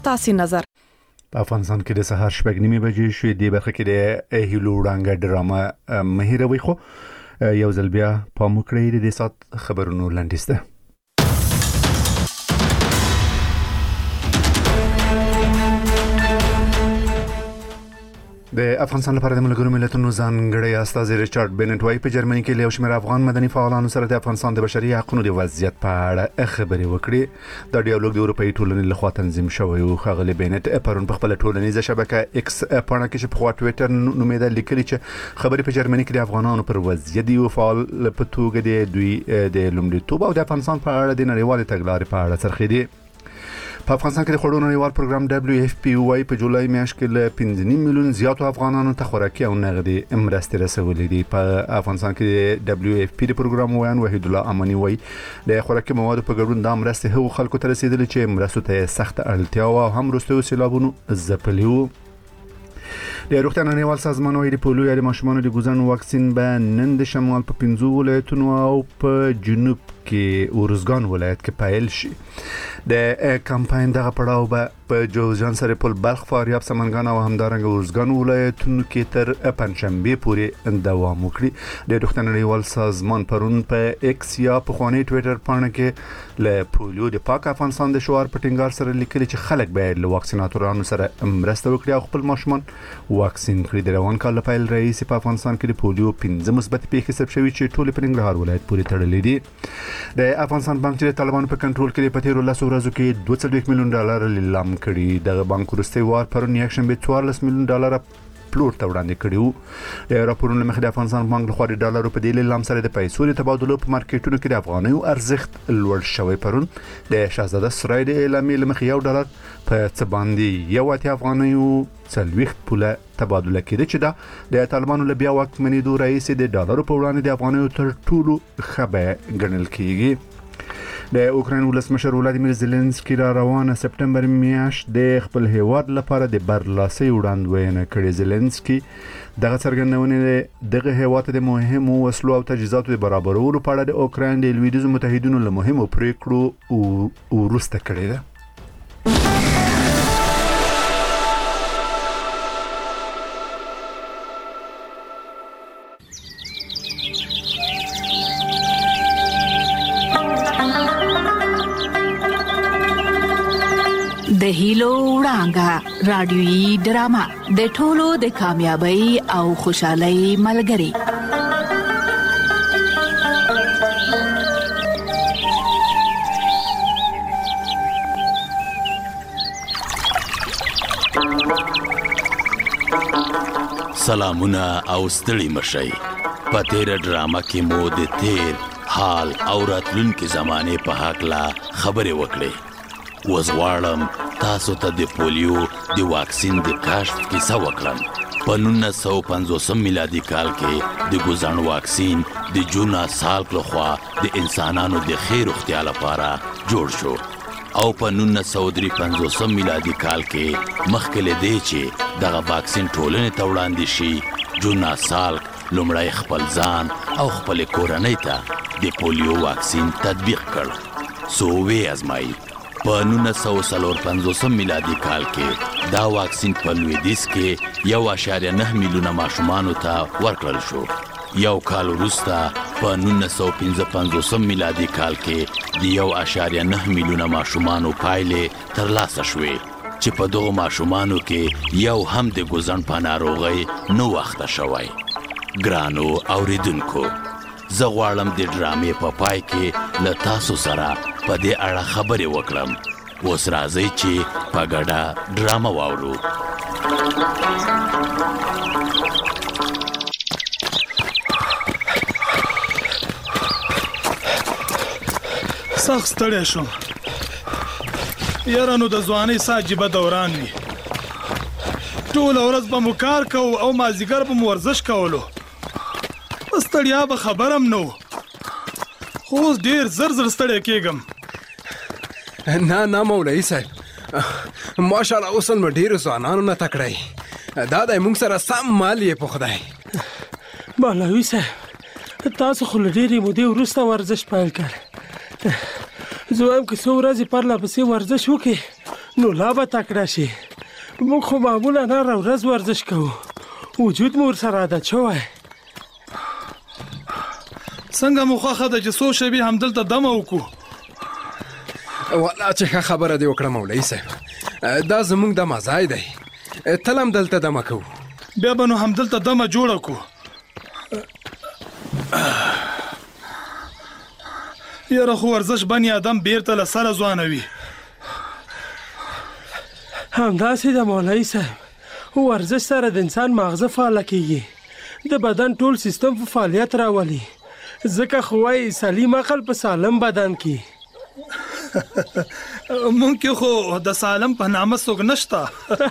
تاسو نظر. په افغانستان کې د سهار 8:30 بجې شوې دی برخه کې د هیلو وړانګه ډرامه مهیروي خو یو ځل بیا په مکړې د سات خبرونو لاندېسته. د افغانستان لپاره د ملګرو ملتونو ځانګړی استازی ریچارډ بینټ وايي په جرمني کې له یو شمېر افغان مدني فعالانو سره د افغانستان د بشري حقوقو د وضعیت په اړه خبرې وکړې. دا ډیالوګ د اروپאי ټولنې لخوا تنظیم شوی او ښاغلي بینټ پرون په خپل ټولنیزه شبکه ایکس پاڼه کې چې په خوا ټویټر نومېده لیکلي چې خبرې په جرمني کې د افغانانو پر وضعیت یو فعال په توګه د دوی د لومړیتوب او د افغانستان په اړه د نړیوال تګلارې په اړه څرخېدي. په افغانستان کې د خوړو نړیوال پروګرام WFP وايي په جولای میاشت کې له 5.5 میلیون زیاتو افغانانو ته خوراکي او نغدي مرستې رسولې دي. په افغانستان کې د WFP د پروګرام وایي وحید الله امانی وايي د خوراکي موادو په ګډون د مرستې هغو خلکو ته رسیدلې چې مرستو ته سخت اړتیا او هم وروستیو سیلابونو ځپلي وو. د روغتیا نړیوال سازمان وايي د پولیو یا د ماشومانو د ګوزن واکسین به نن د شمال په 15 ولایتونو او په جنوب کې ورزګان ولایت کې پیل شي. د کمپاین دغه پړاو به په جوزجان سرپل بلخ فاریاب سمنګان او همدارنګه ورزګان ولایتونو کې تر پنځشنبه پورې دوام وکړي. د روغتیا نړیوال سازمان پرون په ایکس یا په خواني ټویټر باندې کې له پولیو د پاک افغانستان د شعار په ټینګار سره لیکلي چې خلک باید له واکسیناتورانو سره مرسته وکړي او خپل ماشومان واکسین کړي. د روان کال په پیل رئیس په افغانستان کې د پولیو 15 مثبت پیښې ثبت شوي چې ټول په ننګرهار ولایت پورې تړلې دي. د افغانستان بانک چې طالبانو په کنټرول کې په تیرو 10 ورځو کې 2.1 میلیون ډالر لیلام کړي. د بانک وروستي وار پرون یک شنبه 14 میلیون ډالر پلور ته وړاندې کړیو. د راپورونو مخې د افغانستان بانک لخوا د ډالرو په دې لیلام سره د پیسو د تبادلو په مارکیټونو کې د افغانیو ارزښت لوړ شوی. پرون د شاهزاده سرای د اعلامیې لمخې یو ډالر په څه باندې یو اتیا افغانیو 40 پوله تبادله کېده چې دا د طالبانو له بیا واکمنېدو راهیسې د ډالرو په وړاندې د افغانیو تر ټولو ښه بیه ګڼل کېږي. د اوکراین ولسمشر ولادیمیر زيلنسکي را روانه سپټمبر میاشت د خپل هیواد لپاره د برلاسي وړاندوینه کړې. زيلنسکي دغه څرګندونه دغه هیواد د مهمو وسلو او تجهیزاتو د برابرولو په اړه د اوکراین د لویدیځو متحدینو له مهمو پریکړو وروسته کړې ده. د هیلو وړانګه رادیويي ډرامه د ټولو د کامیابی او خوشحالۍ ملګری. سلامونه او ستړي مشئ. په تیر ډرامه کې مو د تیر حال او راتلونکي زمانه په حق لا خبرې وکړې. وزغواړم تاسو ته د پولیو د واکسین د کشف کیسه وکړم. په 1950 میلادي کال کې د ګوزن واکسین د جونا سالک لخوا د انسانانو د خیر روغتیا لپاره جوړ شو او په 1953 میلادي کال کې مخکې له دې چې دغه واکسین ټولنې ته وړاندې شي جونا سالک لومړی خپل ځان او خپل کورنۍ ته د پولیو واکسین تطبیق کړ. سو وی ازمایي په 1950 میلادي کال کې دا واکسین په لویدیځ کې 1.9 میلیونه ماشومانو ته ورکړل شو. یو کال وروسته په 1955 میلادي کال کې د 1.9 میلیونه ماشومانو پایلې ترلاسه شوې چې په دغو ماشومانو کې یو هم د ګوزن په ناروغۍ نه وخته شوی. ګرانو اوریدونکو، زه غواړم د ډرامې په پای کې له تاسو سره په دې اړه خبرې وکړم. اوس راځئ چې په ګډه ډرامه واورو. سخت ستړی شوم. یاره نو د ځوانۍ سا عجیبه دوران وي. ټوله ورځ به مو کار کوو او مازدیګر به مو ورزش کولو. په ستړیا به خبرم نه و، خو اوس ډېر زر زر ستړی کېږم. نه مولوي صاحب، ماشاءالله اوس نو ډېرو ځوانانو نه تکړی. دا دی موږ سره سم مال یې په خدای. مولوي صاحب، تاسو خو له ډېرې مودې وروسته ورزش پیل کړ. زه وایم که څو ورځې پرله پسې ورزش وکړې نو لا به تکړه شي. موږ خو معمولا هره ورځ ورزش کوو، وجود مو ورسره عادت شوی. څنګه مو خوښه ده چې څو شېبې همدلته دمه وکړو؟ والله چې ښه خبره دې وکړه مولوي صاحب، دا زموږ دمه ځای دی، تل هم دلته دمه کوو. بیا به نو همدلته دمه جوړه کړو. یاره خو ورزش بني آدم بیرته له سره ځوانوي. همداسې د مولوي صاحب، ورزش سره د انسان ماغزه فعاله کیږي، د بدن ټول سیستم په فعالیت راولي، ځکه خو وایي سلیم عقل په سالم بدن کې. مونږ کې خو د سالم په نامه څوک نشته.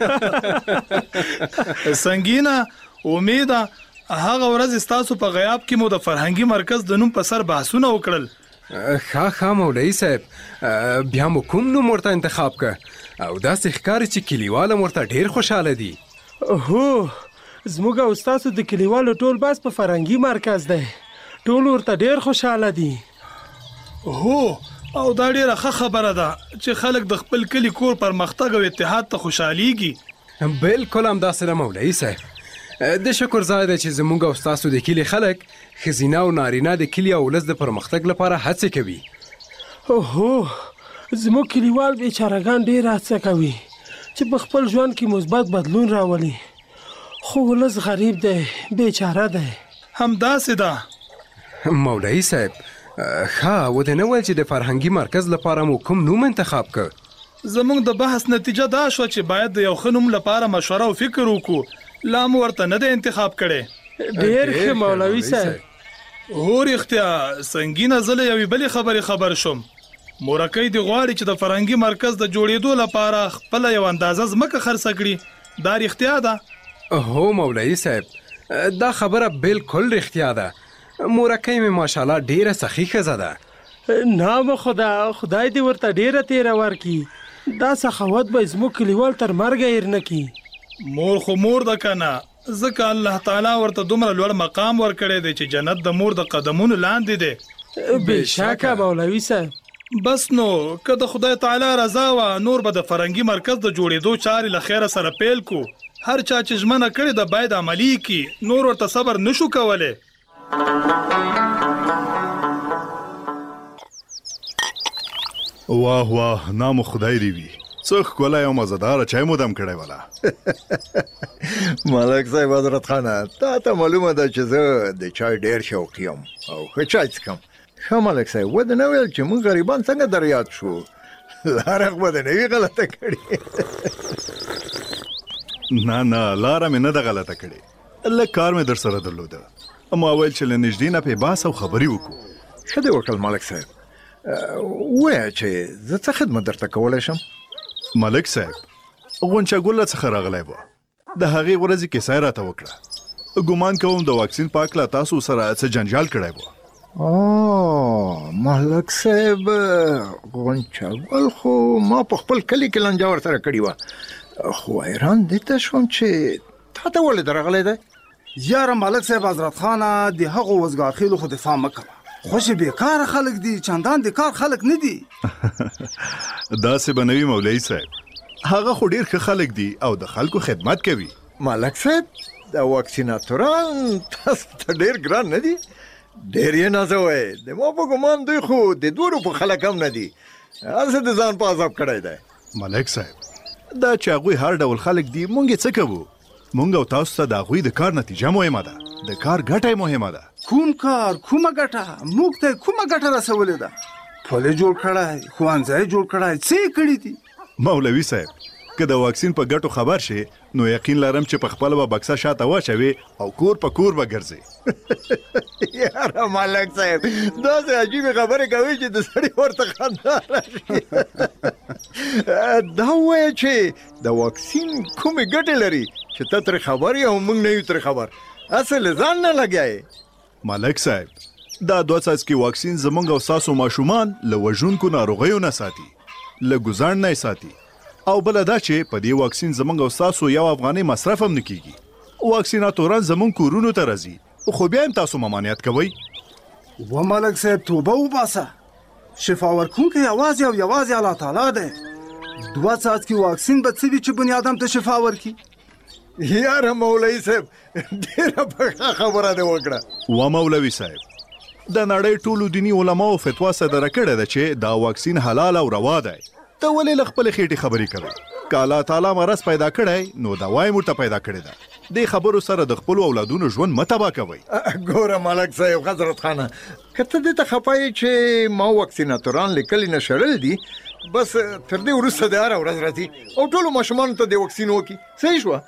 سنگینه امیده هغه ورځ ستاسو په غیاب کې مو د فرهنګي مرکز د نوم په سر بحثونه وکړل. ښه مولوي صاحب، بیا مو کوم نوم ورته انتخاب که او داسې ښکاري چې کلیوال هم ورته ډېر خوشحاله دي. هو زموږ او ستاسو د کلیوالو ټول بس په فرهنګي مرکز دی، ټول ورته ډېر خوشحاله دي. هو او دا ډېره ښه خبره ده چې خلک د خپل کلي کور پرمختګ او اتحاد ته خوشحالیږي. بالکل همداسې ده مولوي صاحب. د شکر ځای دی چې زموږ او ستاسو د کلي خلک ښځینه او نارینه د کلي او ولس د پرمختګ لپاره هڅې کوي. هو زموږ کلیوال بیچارهګان ډېر هڅه کوي چې په خپل ژوند کې مثبت بدلون راولي، خو ولس غریب دی، بیچاره دی. همداسې ده مولوي صاحب. ښه و دې نه ویل چې د فرهنګي مرکز لپاره مو کوم نوم انتخاب کړ؟ زموږ د بحث نتیجه دا شوه چې باید د یو ښه نوم لپاره مشوره او فکر وکړو. لا مو ورته نه دی انتخاب کړی. ډېر ښه مولوي صاحب. هو رښتیا سنګینه زه له یوې بلې خبرې خبر شوم. مورکۍ دې غواړي چې د فرهنګي مرکز د جوړېدو لپاره خپله یو اندازه ځمکه خرڅه کړي. دا رښتیا ده؟ هو مولوي صاحب، دا خبره بالکل رښتیا ده. مورکۍ مې ماشاءالله ډېره سخي ښځه ده. نام خدای دې ورته ډېره تیره ورکړي. دا سخاوت به زموږ کلیوال تر مرګه هېر نه کړي. مور خو مور ده که نه، ځکه الله تعالی ورته دومره لوړ مقام ورکړی دی چې جنت د مور د قدمونو لاندې دی. بېشکه مولوي صاحب. بس نو که د خدای تعالی رضا وه نور به د فرهنګي مرکز د جوړېدو چارې له خیره سره پیل کو. هر چا چې ژمنه کړې ده باید عملي کړي، نور ورته صبر نشو کولی. واه واه، نام خدای دی وي، څه ښکلی او مزهداره چای مو دم کړی وله. ملک صاحب حضرت خانه، تا ته معلومه ده چې زه د چای ډېر شوقي یم او ښه چای څښم. ښه ملک صاحب، ودې نه ویل چې موږ غریبان څنګه در یاد شو؟ لاره خو به دې نه وي غلطه کړې. نه لاره مې نه ده غلطه کړې، لږ کار مې در سره درلوده. ما ویل چې له نږدې نه پې بحث او خبرې وکړو. ښه دې وکړل ملک صاحب. ووایه چې زه څه خدمت درته کولی شم؟ ملک صاحب، غونچه ګله څخه راغلی وه، د هغې ورځې کیسه یې راته وکړه. ګمان کوم د واکسین په هکله تاسو سره څه جنجال کړی وه. ملک صاحب، غونچه ګل خو ما په خپل کلي کې لانجه ورسره کړې وه، خو حیران دې ته شوم چې تا ته ولې درغلی دی؟ یاره ملک صاحب حضرت خانه، د هغو وزګارخیلو خو دفاع مه کوه. خوشې بیکاره خلک دي، چندان د کار خلک نه دي. داسې به نه وي مولوي صاحب، هغه خو ډېر ښه خلک دي او د خلکو خدمت کوي. ملک صاحب، د واکسیناتوران تاسو ته ډېر ګران نه دي؟ ډېر یې نازوئ. د ما په ګمان دوی خو د 2 روپو خلک هم نه دي، هسې د ځان په عذاب کړی دی. ملک صاحب، دا چې هغوی هر ډول خلک دي، مونږ یې څه کوو؟ مونږ او تاسو ته د هغوی د کار نتیجه مهمه ده، د کار ګټه مهمه ده. کوم کار، کومه ګټه؟ موږ ته کومه ګټه رسولې ده؟ پل یې جوړ کړی، ښوونځی یې جوړ کړی، څه یې کړي دي؟ مولوي صاحب، که د واکسین په ګټو خبر شي نو یقین لرم چې په خپله به بکسه شاته واچوي او کور په کور به ګرځي. یاره ملک صاحب، داسې عجیبې خبرې کوي چې د سړي ورته خندا راشي. دا ووایه چې د واکسین کومې ګټې لري چې ته ترې خبر یې او موږ نه یو ترې خبر؟ اصل ځان نه لګیایې. ملک صاحب، دا 2 څاڅکي واکسین زموږ او ستاسو ماشومان له وژونکو ناروغیو نه ساتي، له ګوزاڼ نه یې ساتي، او بله دا چې په دې واکسین زموږ او ستاسو 1 افغانۍ مصرف هم نه کیږي. واکسیناتوران زموږ کورونو ته راځي، خو بیا هم تاسو ممانعت کوئ. و ملک صاحب، توبه وباسه. شفا ورکوونکی یوازې او یوازې الله تعالی دی. 2 څاڅکي واکسین به څه وي چې بني آدم ته شفا ورکړي؟ یاره مولوي صاحب ډېره پخه خبره دې وکړه. و مولوي صاحب د نړۍ ټولو دیني علماو فتوا صدره کړې ده چې دا واکسین حلال او روا دی. ته ولې له خپلې خېټې خبرې کوې؟ که الله تعالی مرض پیدا کړی نو دوا یې موږ ته پیدا کړې ده. دې خبرو سره د خپلو اولادونو ژوند مه تباه کوئ. ګوره ملک صاحب حضرت خانه که ته دې ته خفه یې چې ما واکسیناتوران لیکلي نه شړل دي بس تر دې وروسته د هره ورځ راځي او ټولو ماشومانو ته دې واکسین وکړي. صحیح شوه؟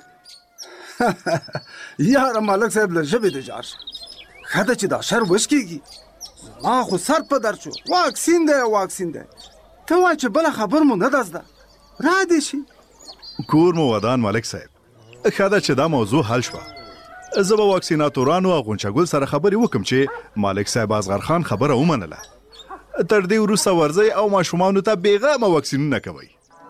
یاره ملک صاحب له ژبې د جار شه ښه ده چې دا شر وشکېږي. ما خو سر په درد شو. واکسین دی واکسین دی ته وایه چې بله خبر مو نه ده زده را دې شي. کور مو ودان ملک صاحب ښه ده چې دا موضوع حل شوه. زه به واکسیناتورانو او غونچهګل سره خبرې وکم چې ملک صاحب اصغر خان خبره ومنله. تر دې وروسته ورځئ او ماشومانو ته بېغمه واکسینونه کوئ.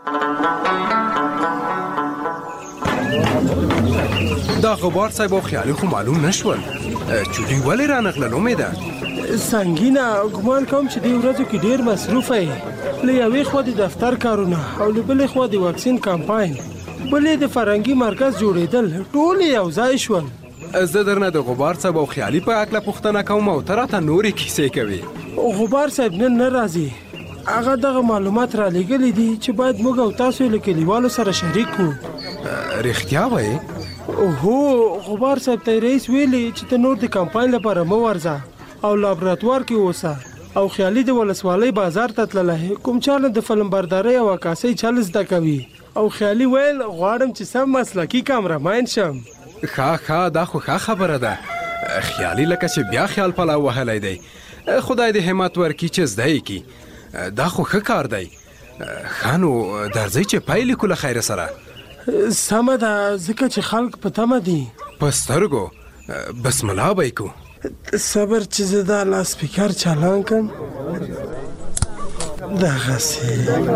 دا غبار صاحب او خیالي خو معلوم نشول چې دوی ولې رانغلل. امیده سنګینه ګمان کوم چې دې ورځو کې ډېر مصروفه یې. له یوې خوا د دفتر کارونه او له بلې خوا د واکسین کمپاین بلې د فرهنګي مرکز جوړېدل ټول یو ځای شول. زه درنه د غبار صاحب او خیالي په هکله پوښتنه کوم او ته راته نورې کیسې کوې. غبار صاحب نن نه راځي. هغه دغه معلومات را لېږلي دي چې باید موږ او تاسو له کلیوالو سره شریک کړو. رښتیا وایې؟ هو غبار صاحب ته رئیس ویلي چې ته نور د کمپاین لپاره مه ورځه او لابراتوار کې اوسه. او خیالي د ولسوالۍ بازار ته تللی کوم چاله د فلم بردارۍ او عکاسۍ چل زده کوي. او خیالي ویل غواړم چې سم مسلکي کامرمین شم. ښه دا خو ښه خبره ده. خیالي لکه چې بیا خیال پلاو وهلی دی. خدای دې همت ورکړي چې زده یې کړي. دا خو ښه کار دی. ښه نو درځئ چې پیل کړو له خیره سره. سمه ده ځکه چې خلک په تمه دي. په سترګو بسم الله به یې کوو. صبر چې زه دا لاسپیکر چالان کړم. دغسې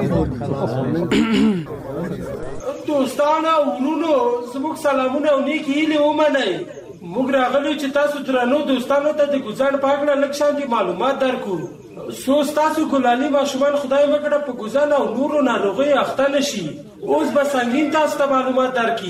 دوستانو او ورونو زموږ سلامونه او نیکې هیلې ومنئ. موږ راغلو چې تاسو درنو دوستانو ته د ګوزن په هکله لږ شانې معلومات درکړو. څو ستاسو ګلالي ماشومان خدای وکړه په ګوزن او نورو ناروغیو اخته نه شي. اوس به سنګین تاسو ته معلومات درکړي.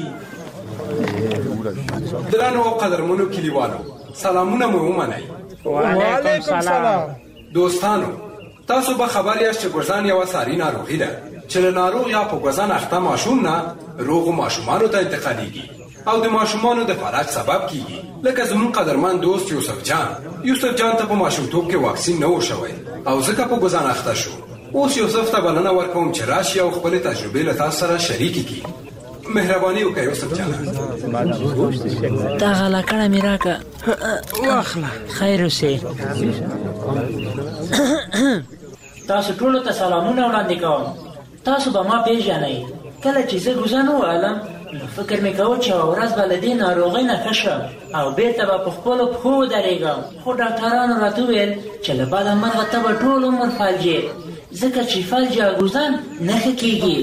درنو او قدرمنو کلیوالو سلامونه مو ومنئ. وعلیکم سلام. دوستانو تاسو به خبر یاست چې ګوزن یوه ساري ناروغي ده چې له ناروغ یا په ګوزن اخته ماشوم نه روغو ماشومانو ته انتقالیږي او د ماشومانو د فلج سبب کیږي. لکه زمون قدرمن دوست یوسف جان ته په ماشومتوب کې واکسین نه و شوی او ځکه په ګوزن اخته شو. اوس یوسف ته بلنه ورکوم چې راشي او خپلې تجربې له تاسو سره شریکې کړي. مهرباني وکړئ یوسف جان. دا غلاکړه مې راکړه. واخله. خیر اوسې. تاسو ټولو ته سلامونه وړاندې کوم. تاسو به ما پیژنئ. کله چې زه ګوزن ووهلم نو فکر مې کوه چې یوه ورځ به له دې ناروغۍ نه ښه شم او بېرته به په خپلو پښو ودرېږم. خو ډاکټرانو راته وویل چې له بده مرغه ته به ټول عمر فلجې ځکه چې فلج یا ګوزن نه ښه کېږي.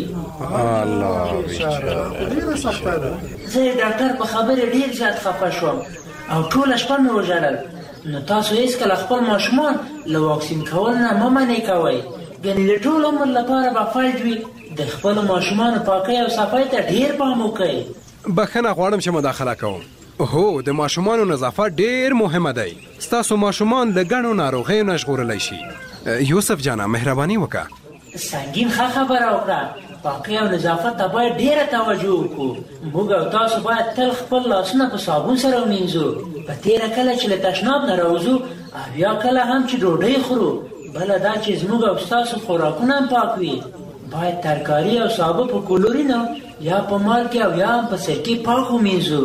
زه د ډاکټر په خبرې ډېر زیات خفه شوم او ټوله شپه مې وژړل. نو تاسو هېڅکله خپل ماشومان له واکسین کول نه مه منې کوئ. ګنې د ټول عمر لپاره به فلج وي. د خپلو ماشومانو پاکۍ او صفای ته ډېر پام وکئ. بخښنه غواړم چې مداخله کوم. هو د ماشومانو نظافت ډېر مهمه دی. ستاسو ماشومان له ګڼو ناروغیو نه ژغورلی شي. یوسف جانه مهرباني وکړه. سنګین ښه خبره وکړه. پاکۍ او نظافت ته باید ډېره توجه وکړو. موږ او تاسو باید تل خپل لاسونه په صابون سره ومینځو. په تېره کله چې له تشناب نه راوځو او یا کله هم چې ډوډۍ خورو. بله دا چې زموږ او ستاسو خوراکونه هم پاک وي. باید ترکاري او سابه په کلورینو یا په مالګې او یا هم په سرکې پاک ومینځو.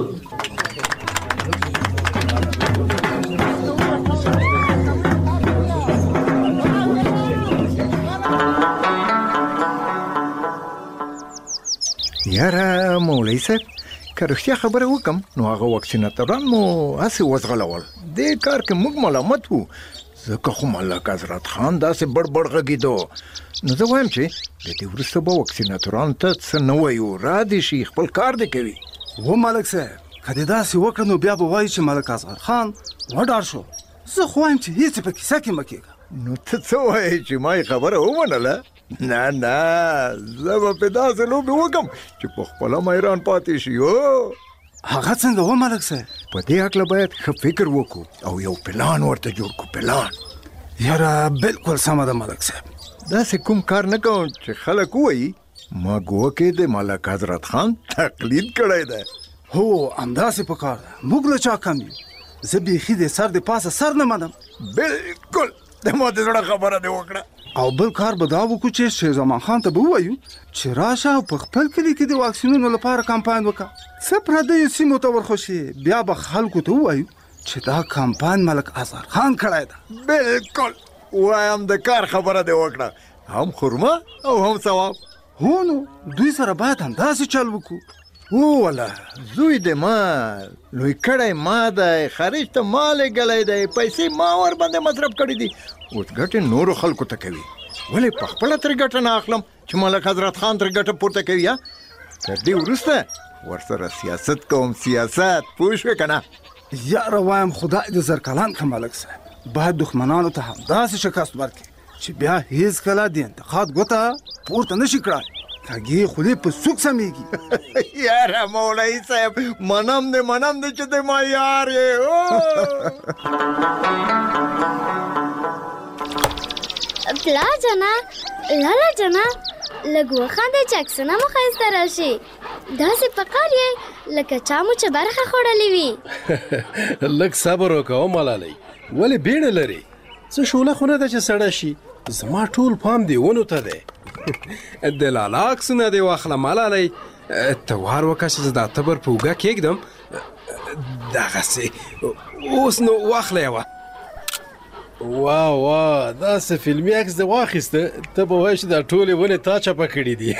یاره مولوي صاحب که رښتیا خبره وکم نو هغه واکسیناتوران مو هسې وځغلول. دې کار کې موږ ملامت وو ځکه خو ملک حضرت خان داسې بړ غږېدو. نو زه وایم چې د دې وروسته به واکسیناتورانو ته څه نه وایو را دې شي خپل کار دې کوي. و ملک صاحب که دې داسې وکړه نو بیا به وایي چې ملک اصغر خان وډار شو. زه خو وایم چې هېڅ په کیسه کې مه کېږه. نو ته څه وایې چې ما یې خبره ومنله؟ نه زه به په داسې لوبې وکړم چې په خپله میران پاتې شي. هغه څنګه و ملک صاحب؟ په دې هکله باید ښه فکر وکړو او یو پلان ورته جوړ کړو. پلان یاره بالکل سمه ده ملک صاحب. داسې کوم کار نه کوم چې خلک ووایي ما ګوکې د ملک حضرت خان تقلید کړی دی. هو همداسې په کار ده. موږ له چا کم یو؟ زه بیخي د سر د پاسه سر نه منم. بالکل د ما د زړه خبره دې وکړه. او بل کار به دا وکړو چې شیر زمان خان ته به ووایو چې راشه او په خپل کلي کې د واکسینونو لپاره کمپاین وکړه. څه پردیو سیمو ته ورخوشي بیا به خلکو ته ووایو چې دا کمپاین ملک اظهر خان کړی ده. بالکل وایم د کار خبره دې وکړه. هم خرما او هم ثواب. هو نو دوی سره باید همداسې چل وکړو. واله زوی د ما لوی کړی ما دی، خارج ته ما لېږلی دی، پیسې ما ورباندې مصرف کړي دي، اوس ګټې نورو خلکو ته کوي. ولې په خپله ترې ګټه نه اخلم چې ملک حضرت خان ترې ګټه پورته کوي؟ یا تر دې وروسته ورسره سیاست کوم. سیاست پوه شوې که نه؟ یاره وایم خدای دې زرکلان کړه ملک صاحب. باید دښمنانو ته همداسې شکست ورکړي چې بیا هیڅ کله د انتقاد ګوته پورته نشي کړای. کږې خولې په سوک سمیږي. یاره مولوي صاحب منم دې چې د ما یار یې. پلار جانا لالا جانا لږ وخانده چې عکسونه مو ښایسته راشي. داسې په کار یې لکه چا مو چې برخه خوړلې وي. لږ صبر وکړه ملالۍ، ولې بیړه لري؟ څه شوله خو نه ده چې سړه شي. زما ټول پام دې ونو ته دی. د لالا عکسونه دې واخله ملالۍ. ته وار وکړه چې زه دا تبر په اوږه کېږدم. دغسې اوس نو واخله یوه. وا داسې فلمي عکس دې واخیسته، ته به وایې چې دا ټولې ونې تا چپه کړي دي.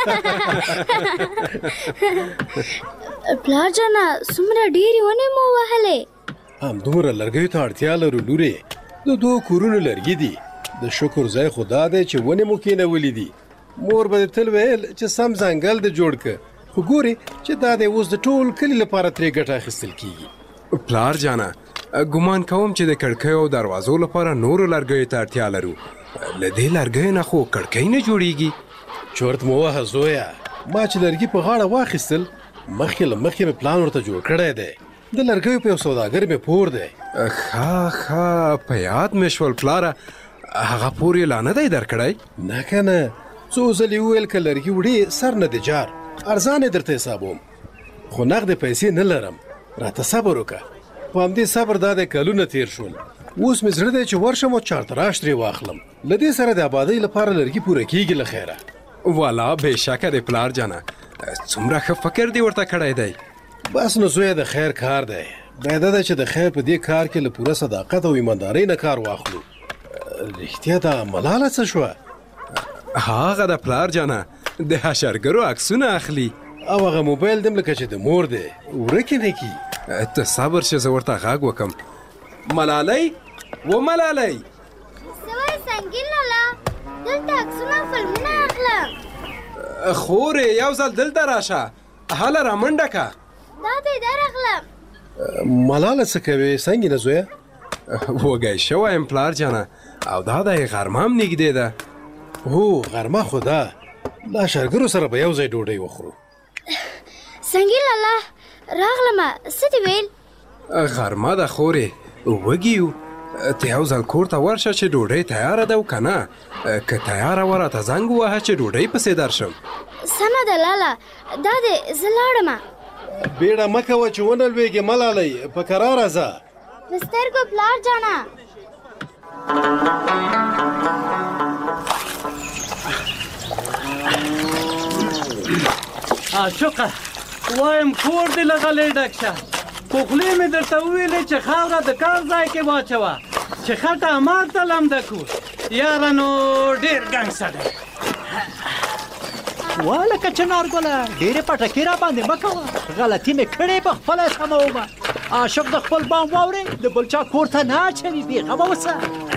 پلار جانا څومره ډېرې ونې مو وهلې؟ همدومره لرګیو ته اړتیا لرو لورې. د 2 کورونو لرګي دي. د شکر ځای خو دا دی چې ونې مو کېنولې دي. مور به دې تل ویل چې سم ځنګل دې جوړ که، خو ګورې چې دا دی اوس د ټول کلي لپاره ترې ګټه اخیستل کېږي. پلار جانا ګمان کوم چې د کړکیو او دروازو لپاره نورو لرګیو ته اړتیا لرو. له دې لرګیو نه خو کړکۍ نه جوړیږي. چورت مو وهه زویه، ما چې لرګي په غاړه واخیستل مخکې له مخکې مې پلان ورته جوړ کړی دی. د لرګیو په یو سوداګر مې پور دی. ښه په یاد مې شول پلاره. هغه پور یې لا نه دی درکړی؟ نه که نه، څو ځلې وویل که لرګي وړې سر نه دی جار، ارزان یې درته حسابوم، خو نغدې پیسې نه لرم. راته صبر وکړه. په همدې صبر دا د کلونه تیر شول. اوس مې زړه دی چې ورشم او چارتراش ترې واخلم. له دې سره د آبادۍ لپاره لرګي پوره کېږي له خیره. والا بېشکه دی پلار جانه، څومره ښه فکر دې ورته کړی دی. بس نو زویه د خیر کار دی. باید ده چې د خیر په دې کار کې له پوره صداقت او ایماندارۍ نه کار واخلو. رښتیا دا ملاله څه شوه؟ هغه د پلار جانه د حشرګرو عکسونه اخلي. او هغه موبایل دم لکه چې د مور دی ورکې نه کی. ته صبر شه، زه ورته غږ وکم. ملالۍ و ملالۍ. څه وایې سنګین لالا؟ دلته عکسونه او فلمونه اخلم. خورې یو ځل دلته راشه، هله رامنډه که. دا دی درغلم. ملاله څه کوې سنګینه زویه؟ وږی شوی یم پلار جانه، او دا دی غرمه هم نږدې ده. هو غرمه خو ده، له شرګرو سره به یو ځای ډوډۍ وخورو. سنګین لالا راغلمه، څه دې ویل؟ غرمه ده خورې، وږي یو. ته یو ځل کور ته ورشه چې ډوډۍ تیاره ده او که نه، که تیاره وه راته زنګ ووهه چې ډوډۍ پسې درشم. سمه ده لالا، دا دی زه لاړمه. بیړه مه کوه چې ونه لوېږې ملالۍ، په کراره ځه. په سترګو پلار جانه. عاشقه وایم کور دې له غلې ډک شه. په خولې مې درته وویلې چې خاوره د کار ځای کې واچوه چې خټه ماته لمده کړو. یاره نو ډېر ګنګسه دی. والکه چنارګله ډېرې پټکې را باندې مه کوه، غلطي مې کړې په خپله سمومه. عاشق د خپل بام واورې د بل چا کور ته نه اچوي، بېغمه اوسه.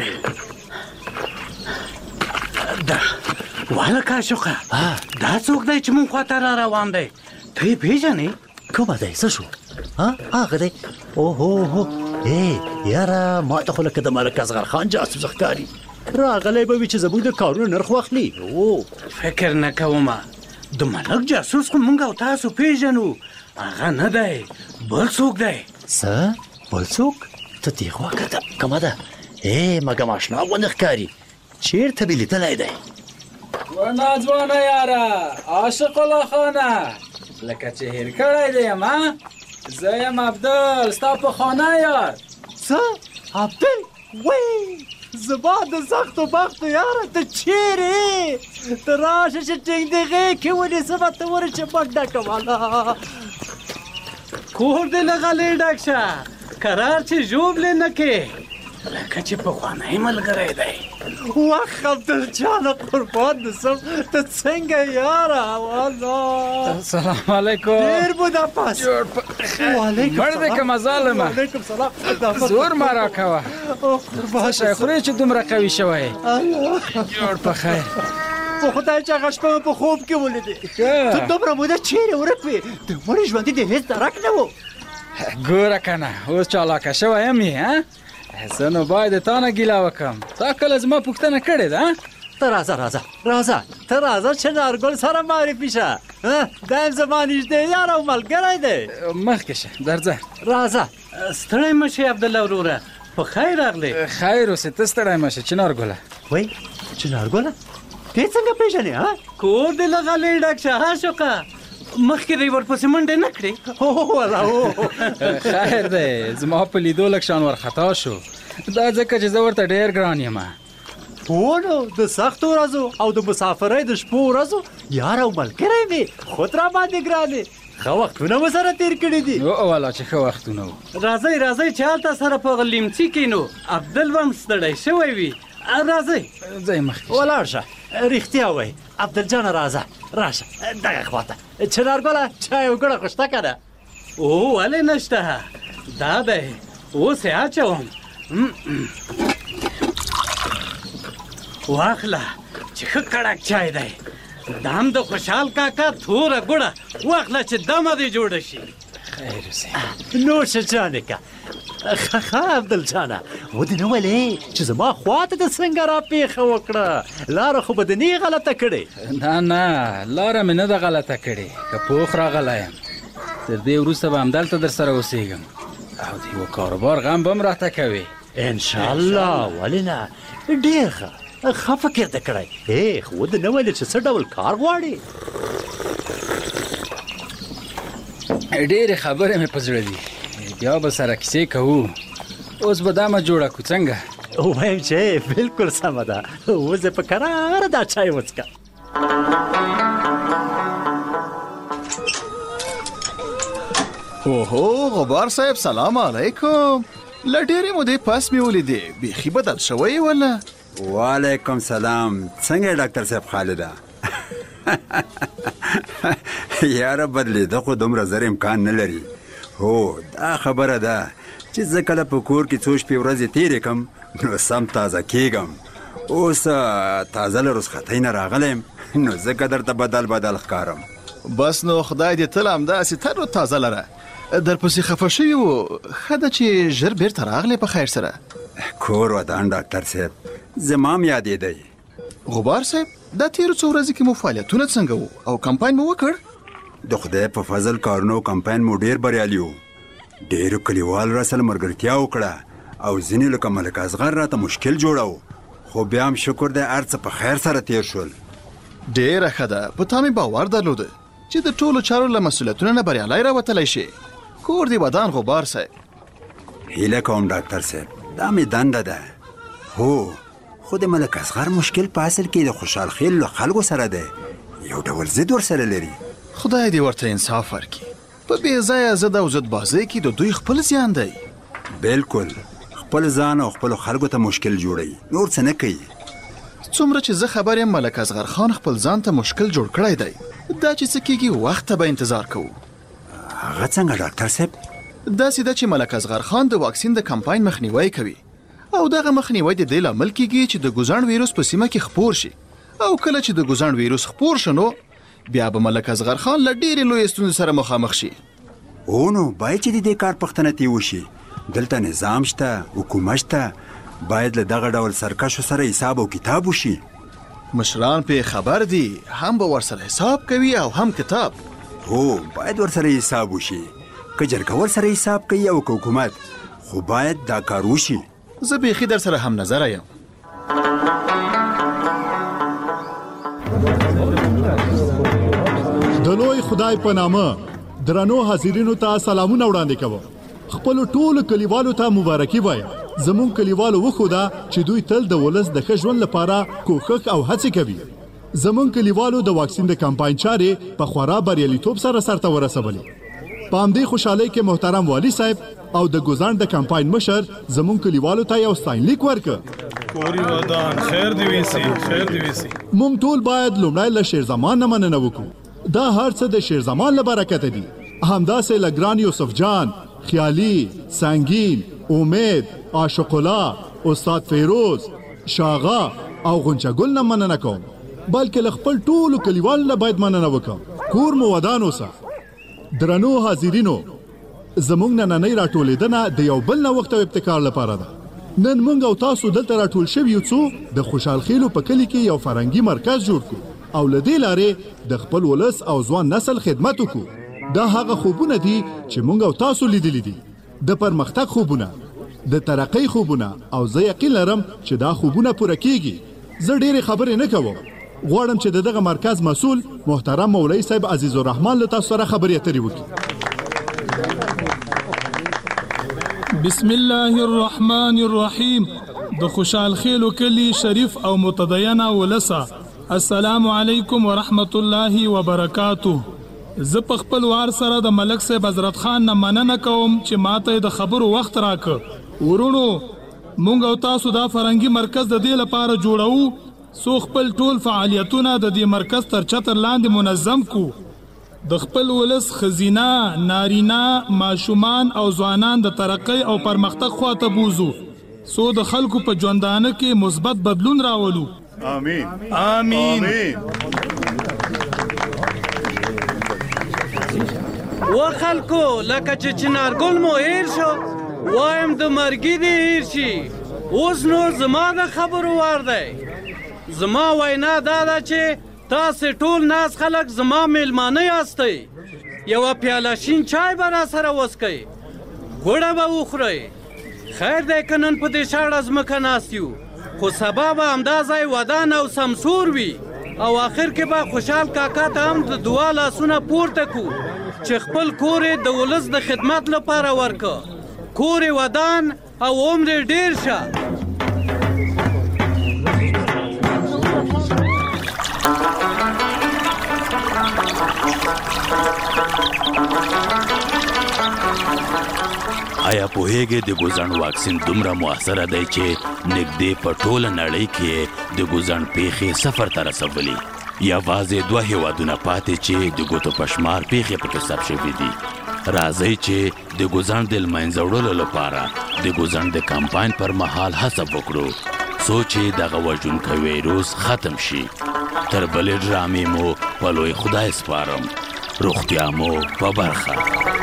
والکه عاشقه دا څوک دی چې مونږ خواته را روان دی؟ ته یې پېژنې؟ کومه دی؟ څه شو؟ هغه دی؟ اوهو یاره ما ته خو لکه د ملک اصغر خان جاسوس ښکاري. راغلی به وي چې زموږ د کارونو نرخ واخلي. فکر نه کوم د ملک جاسوس خو مونږ او تاسو پیژنو. هغه نه دی، بل څوک دی. څه؟ بل څوک؟ ته دې خوا کړه کومه ده؟ مګم اشنا غوندې ښکاري. چېرته دې لیدلی دی؟ ځوانه یاره، عاشق الله خانه، لکه چې هېر کړی دی یم. زه یم عبدل، ستا پخوانی یار. څه؟ عبدل؟ وی زما د سختو بختو یاره، ته چیرې؟ ته راشه چې ټینګ د غېږ کې ونیسمه، ته ورې چې منډه کوله. کور دې له غلې ډک شه، قرار چې ژوبلې نه کې، لکه چې پخوانی ملګری دی. وخ عبدل جانه قربان دې سم، ته څنګه یاره؟ والله السلام علیکم. ډېر بودا پاس. وعلیکم مړ دې که ظالمه. وعلیکم سلام. زور مه راکوه. څه شی خورې چې دومره قوي شوی؟ جوړ په خیر. په خدای چې هغه شپه په خوب کې ولیدې. ته دومره موده چیرې ورک وې؟ د مړي ژوندي دې هېڅ درک نه و. ګوره کنه اوس چالاکه شوی یم یې. زه نو باید د تا نه ګیله وکړم. تا کله زما پوښتنه کړې ده؟ ته راځه ته راځه چې نارګل سره معرفي شه. دا یم زما نږدې یار او ملګری دی. مخکې شه درځه. راځه. ستړی مه شې عبدالله وروره، په خیر راغلی. خیر اوسې، ته ستړی مه شه. چنارګله. وایي چنارګله؟ ته څنګه پېژنې؟ کور دې له غلې ډک شه عاشقه، مخکې دې ورپسې منډې نه کړې؟ خیر دی، زما په لیدو لږ شان ورخطا شو. دا ځکه چې زه ورته ډېر ګران یم. نو د سختو ورځو او د مسافرۍ د شپو ورځو یار او ملګری مې خود را باندې ګرانې. ښه وختونه مو سره تېر کړي دي. والا چې ښه وختونه وو. راځئ چې هلته سره په لیمڅي کښېنو. عبدل به هم ستړی شوی وي. راځئ. ځئ مخکې. ولاړ شه. رښتیا وایي عبدل جانه، راشه دغه خواته. چنارګله چای او ګوړه خو شته که نه؟ ولې نشته؟ دا دی، اوس یې اچوم. واخله چې ښه کړک چای دی. دا هم د خوشحال کاکا توره ګوړه واخله چې دمه دې جوړه شي. خیر اوسې. نوشه جانې که. ښه عبدل جانه، ودې نه ولې چې زما خواته د څنګه را پېښه وکړه؟ لاره خو به دې نه غلطه کړې؟ نه لاره مې نه ده غلطه کړې، که پوخ راغلی یم. تر دې وروسته به همدلته در سره اوسېږم او د یوه کاروبار غم به هم راته کوې. انشاءالله. ولې نه؟ ډېر ښه فکر دې کړی. خو ودې نه ولې چې څه ډول کار غواړې؟ ډېرې خبرې مې په زړه دي، بیا به سره کیسې کوو. اوس به دا مه جوړه کړو څنګه؟ وایم چې بالکل سمه ده. اوس دې په کراره دا چای وڅښه. اوهو غبار صاحب، سلام علیکم. له ډېرې مودې پس مې ولیدې، بیخي بدل شوی ولا؟ وعلیکم سلام. څنګه ډاکټر صاحب خالده؟ یاره بدلېده خو دومره زر امکان نه لري. هو دا خبره ده چې زه کله په کور کې څو شپې ورځې تېرې کړم نو سم تازه کېږم. اوس تازه له رخصتۍ نه راغلی یم نو ځکه درته بدل ښکارم. بس نو خدای دې تل همداسې تر و تازه لره. درپسې خفه شوي وو، ښه ده چې ژر بیرته راغلی په خیر سره. کور ودان ډاکټر صاحب، زما م یادېدی. غبار صاحب، دا تېرو څو ورځې کې مو فعالیتونه څنګه وو او کمپاین مو وکړ؟ د خدای په فضل کارونو او کمپاین مو ډېر بریالي وو. ډېرو کلیوالو را سره ملګرتیا وکړه او ځینې لکه ملک اصغر راته مشکل جوړو، خو بیا هم شکر دی هر څه په خیر سره تېر شول. ډېره ښه ده. په تا مې باور درلوده چې د ټولو چارو له مسؤلیتونو نه بریالی راوتلی شي. کور دې ودان غبار صاحب. هیله کوم ډاکټر صاحب، دا مې دنده ده. هو خو د ملک اصغر مشکل په اصل کې د خوشحال خیل له خلکو سره دی، یو ډول ضد ورسره لري. خدای دې ورته انصاف ورکړي. په بې ځایه ضد او ضد بازۍ کې د دوی خپل زیان دی. بالکل، خپل ځان او خپلو خلکو ته مشکل جوړوي، نور څه نه کوي. څومره چې زه خبر یم ملک اصغر خان خپل ځان ته مشکل جوړ کړی دی. دا چې څه کېږي وخت ته به انتظار کوو. هغه څنګه ډاکټر صاحب؟ داسې ده چې ملک اصغر خان د واکسین د کمپاین مخنیوی کوي او دغه مخنیوی د دې لامل کېږي چې د ګوزڼ ویروس په سیمه کې خپور شي او کله چې د ګوزڼ ویروس خپور شنو بیا به ملک اصغر خان له ډېرې لویې ستونزې سره مخامخ شي. نو باید چې د دې کار پوښتنه ترې وشي. دلته نظام شته، حکومت شته، باید له دغه ډول سرکشو سره حساب او کتاب وشي. مشران په خبر دي، هم به ورسره حساب کوي او هم کتاب. هو باید ورسره حساب وشي. که جرګه ورسره حساب کوي او که حکومت، خو باید دا کار وشي. زه بیخي در سره هم نظره یم. د لوی خدای په نامه درنو حاضرینو ته سلامونه وړاندې کوم. خپل ټولو کلیوالو ته مبارکي وایم. زمون کلیوالو وښوده چې دوی تل د ولس د ښه ژوند لپاره کوښښ او هڅې کوي. زمون کلیوالو د واکسین د کمپاین چارې په خورا بریالیتوب سره سرته ورسولې. په همدې خوشحالۍ کې محترم والی صاحب او د ګوزان د کمپاین مشر زمون کلیوالو ته یو ستاینلیک ورکړ. کوري ودان خیر دی ویسي، خیر دی ویسي. موږ ټول باید لومړی له شیرزمان نه مننه وکړو. دا هر څه د شیرزمان له برکته دي. همداسې له ګران یوسف جان، خیالي، سنگین، امید، عاشق الله، استاد فیروز، شاغا او غنچه ګل نه مننه کوم، بلکې له خپل ټولو کلیوالو نه باید مننه وکړم. کور مو ودان اوسه. درنو حاضرینو، زموږ نننۍ راټولېدنه د یو بل نوښت او ابتکار لپاره ده. نن موږ او تاسو دلته راټول شوي یو څو د خوشحال خیلو په کلي کې یو فرهنګي مرکز جوړ کړو او له دې لارې د خپل ولس او ځوان نسل خدمت وکړو. دا هغه خوبونه دي چې موږ او تاسو لیدلي دي، د پرمختګ خوبونه، د ترقۍ خوبونه، او زه یقین لرم چې دا خوبونه پوره کیږي. زه ډېرې خبرې نه کوم. غواړم چې دغه مرکز مسؤل محترم مولوي صاحب عزیز الرحمن له تاسو سره خبرې اترې وکړي. بسم الله الرحمن الرحیم. د خوشحال خیلو کلی شریف او متدینه ولسه، السلام علیکم ورحمت الله وبرکاتو. زه په خپل وار سره د ملک صاحب حضرت خان نه مننه کوم چې ماته د خبرو وخت راکړ. ورونو، مونږ او تاسو دا فرهنګي مرکز د دې لپاره جوړو څو خپل ټول فعالیتونه د دې مرکز تر چتر لاندې منظم کو. د خپل ولس خزینه، نارینه، ماشومان او ځوانان د ترقۍ او پرمختګ خواته بوزو څو د خلکو په ژوندانه کې مثبت بدلون راولو. آمین آمین. و خلکو، لکه چې چنارګل مو هیر شو، وایم د مرګي دې هیر شي. اوس نو زما د خبرو وار دی. زما وینا دا ده چې تاسې ټول ناز خلک زما میلمانه یاستئ. یوه پیاله شین چای به را سره وڅکئ، ګوړه به وخورئ. خیر دی که نن په دې شاړه ځمکه ناست یو، خو سبا به همدا ځای ودان او سمسور وي. او آخر کې به خوشحال کاکا ته هم د دعا لاسونه پورته کو چې خپل کور یې د ولس د خدمت لپاره ورکه. کور یې ودان او عمر یې ډېر شه. آیا پوهیږئ د ګوزن واکسین دومره مؤثره دی چې نږدې په ټوله نړۍ کې د ګوزن پیښې صفر ته رسولي. یوازې 2 هیوادونه پاتې چې د ګوتو په شمار پیښې پکې ثبت شوي دي. راځئ چې د ګوزن د له منځه وړلو لپاره د ګوزن د کمپاین پر مهال هڅه وکړو څو چې دغه وژونکی ویروس ختم شي. تر بلې ډرامې مو په لوی خدای سپارم. روغتیا مو په برخه.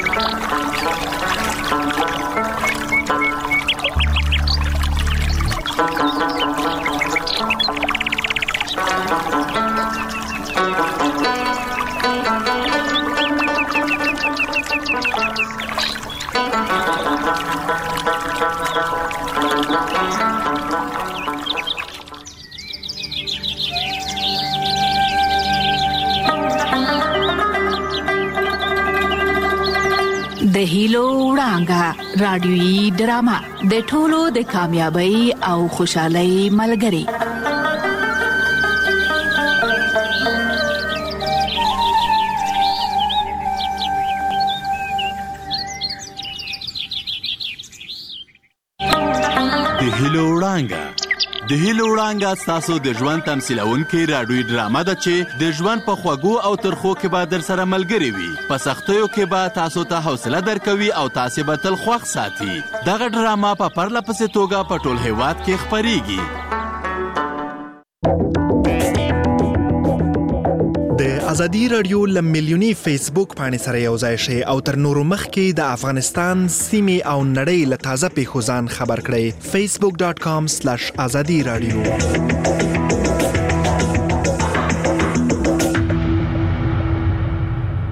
د هیلو وړانګه رادیويي ډرامه د ټولو د کامیابی او خوشحالۍ ملګری. د هیلو وړانګه ستاسو د ژوند تمثیلونکې راډیويي ډرامه ده چې د ژوند په خوږو او ترخو کې به در سره ملګرې وي. په سختیو کې به تاسو ته حوصله درکوي او تاسې به تل خوښ ساتي. دغه ډرامه په پرله پسې توګه په ټول هیواد کې خپریږي. د ازادي رادیو له میلیوني فیسبوک پاڼې سره یو ځای شي او تر نورو مخکې د افغانستان سیمې او نړۍ له تازه پیښو ځان خبر کړئ. facebook.com/azadi radio